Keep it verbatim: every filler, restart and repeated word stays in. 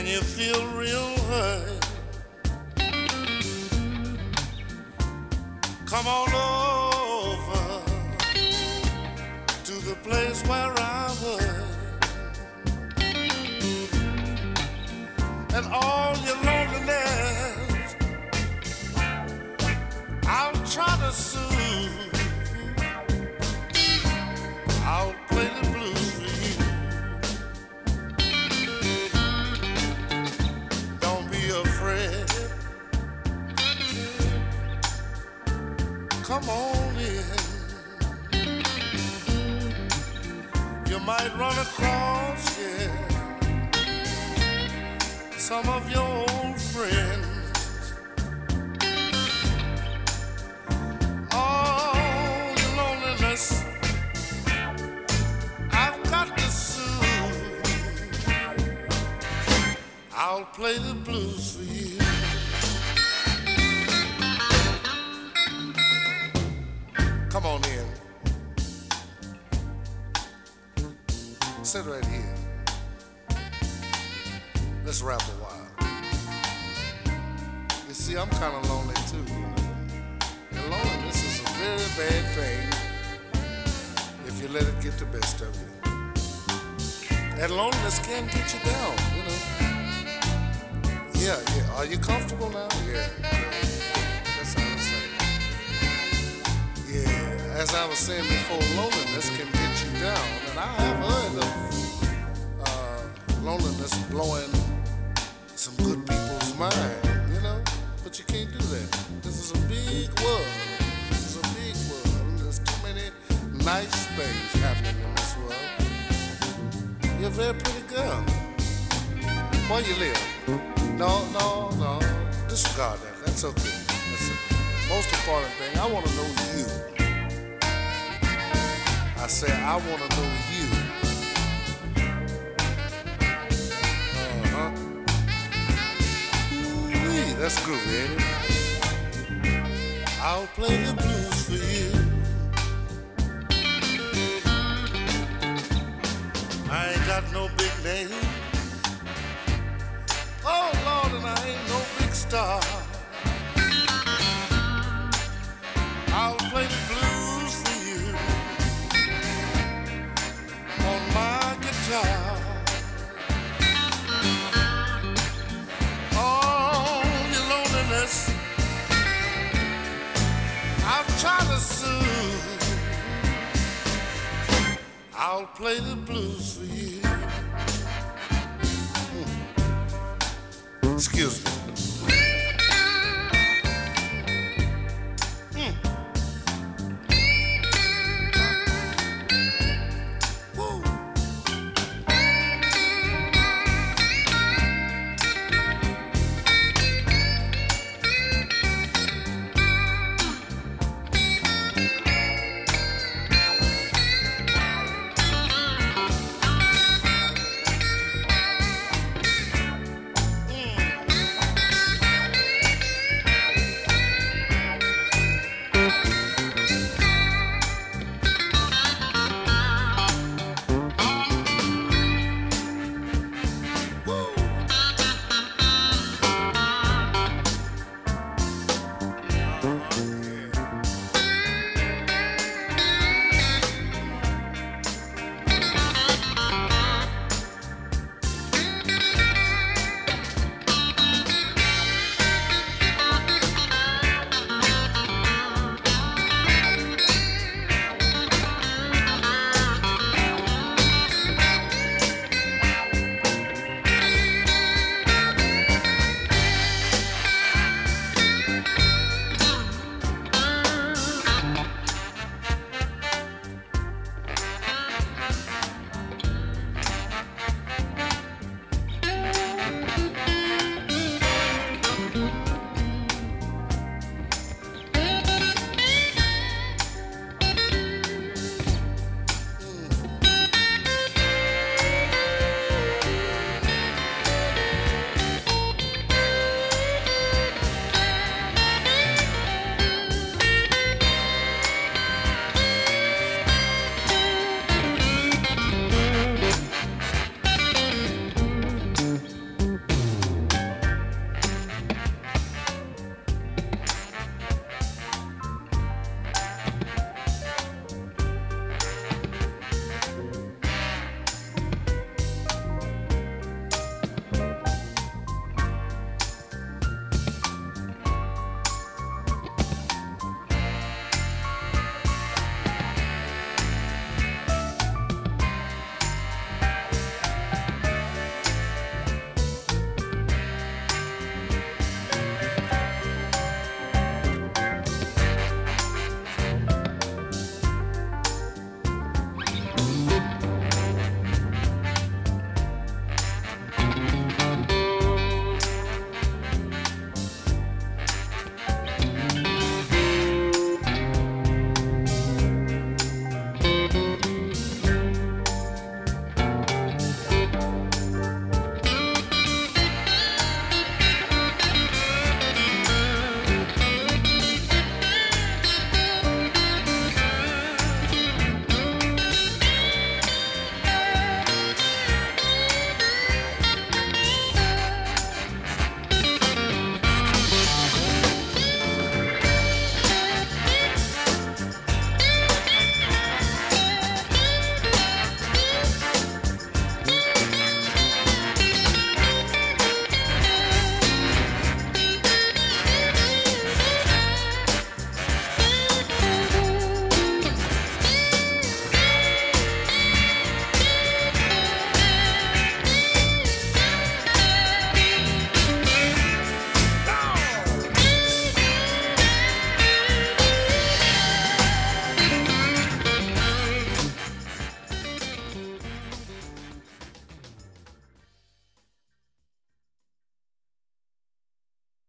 and you feel real hurt, come on over to the place where I was, and all your loneliness I'll try to soothe. I'll play the blues for you. Don't be afraid. Come on in. You might run across, yeah, some of your old friends. All your loneliness I've got to soothe. I'll play the blues for you. Come on in. Sit right here. Let's rap a while. You see, I'm kind of lonely too, you know. And loneliness is a very bad thing if you let it get the best of you. And loneliness can get you down, you know. Yeah, yeah. Are you comfortable now? Yeah. That's how I say. Yeah. As I was saying before, loneliness can get you down. And I have heard of uh, loneliness blowing some good people's mind, you know. But you can't do that. This is a big world. This is a big world. And there's too many nice things happening in this world. You're a very pretty girl. Where you live? No, no, no. Disregard that. That's okay. That's the most important thing. I want to know you. I say I want to know you. Uh-huh. Ooh-wee, that's groovy, ain't it? I'll play the blues for you. I ain't got no big name. Oh, Lord, and I ain't no big star. I'll play the blues for you on my guitar. Oh, your loneliness I've tried to soothe. I'll play the blues for you. Excuse me.